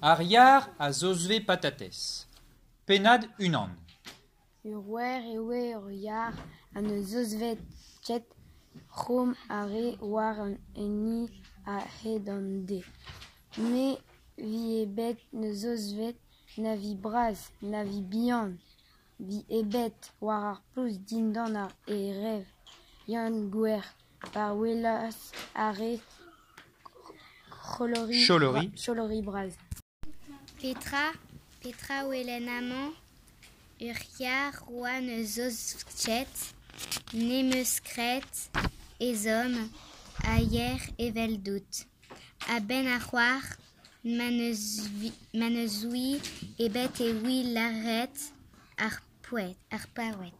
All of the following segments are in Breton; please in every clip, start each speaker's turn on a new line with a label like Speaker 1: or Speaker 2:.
Speaker 1: Ariar a zozve patates. Penad unan.
Speaker 2: Ur ewe riar an eus chet rom are war an eni a hed an de. Me vi ebet neus vet na vi braz, na vi bihan. Vi ebet war ar plus dindan ar e rev. Yann gwer par welas are cholori braz.
Speaker 3: Petra welen amañ ur yar oan eus chet, nemeus kret, ezhom, a yer evel dout. A ben a c'hoar, ma neus oui ebet e oui larret ar paouet.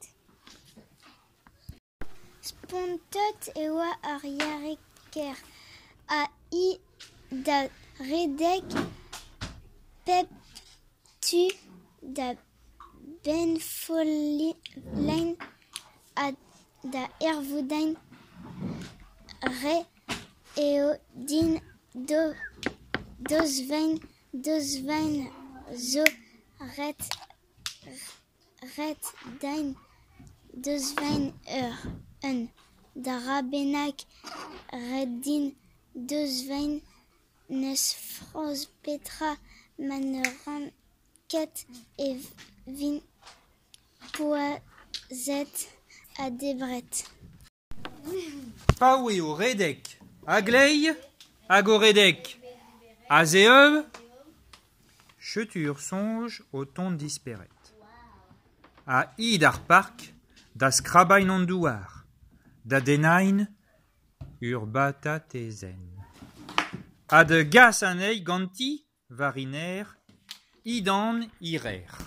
Speaker 4: Spontot e oa ar yareker a i da redek pep tu da ben follein a da ervoudain re eo din dozvain zo ret dain dozvain un da rabenak ret din dozvain neus froz petra man ranket e vin poazet a debret.
Speaker 1: Paoue o redek a gleil hag o redek a zeev. Chetur sonj o tont disperet. A id ar park da skrabain an douar, da denain ur batatezen. Ha de gas an eil ganti, variner, idan irer.